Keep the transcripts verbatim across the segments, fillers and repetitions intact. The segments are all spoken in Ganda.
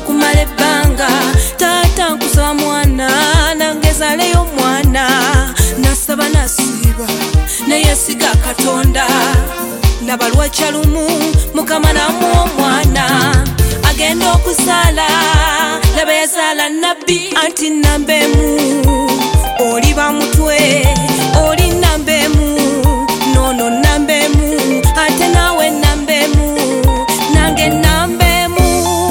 okumala ebbanga taata nkusaba mwana nangezaleyo mwana nasaba nasiiba nayesiga Katonda laba lwakyalumu Mukama namuwa omwana agenda okuzaala laba yazaala nabbi anti nambemu oliba mutwe oli nambemu nono nambemu ate nawe nambemu nange nambemu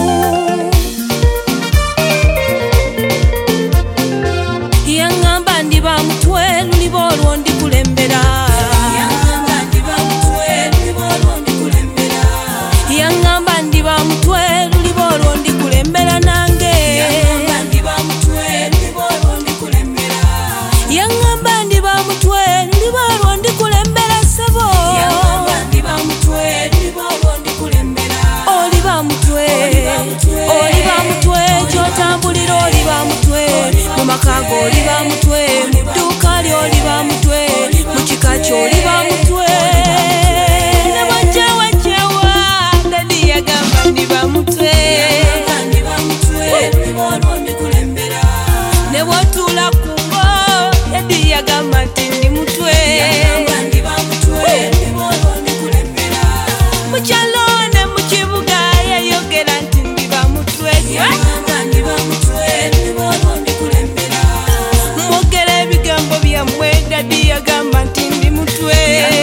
yangamba ndiba mutwe luliba olwo ndikulembera yangamba ndiba mutwe luliba olwo ndikulembera yangamba ndiba mutwe luliba olwo ndikulembera nange yangamba ndiba mutwe luliba olwo ndikulembera yangamba ndiba mutwe luliba olwo ndikulembera sebo yangamba ndiba mutwe luliba olwo ndikulembera oliba mutwe oliba mutwe kyotambulira oliba mutwe mu makago oliba mutwe duka lyo oliba mutwe mu kika kyo oliba mutwe ne bwajewa jewa dadi yagamba ndiba mutwe ndiba mutwe luliba olwo ndikulembera ne bwotula kungo dadi yagamba nti ndi mutwe ndiba mutwe luliba olwo ndikulembera mukyalo ne mu kibuga yayogera nti ndiba mutwe ndiba mutwe luliba olwo ndikulembera mwogera ebigambo byammwe dadi yagamba nti ndi mutwe